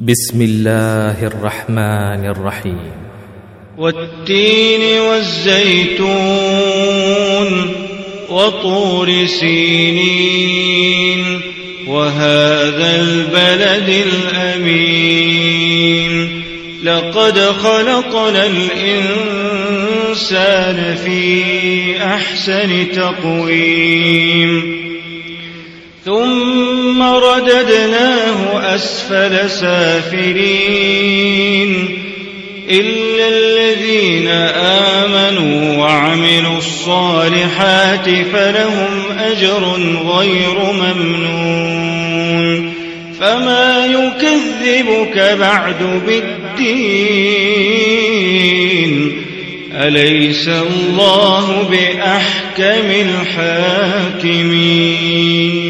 بسم الله الرحمن الرحيم. والتين والزيتون وطور سينين وهذا البلد الأمين لقد خلقنا الإنسان في أحسن تقويم ثم رددناه أسفل سافلين إلا الذين آمنوا وعملوا الصالحات فلهم أجر غير ممنون فما يكذبك بعد بالدين أليس الله بأحكم الحاكمين.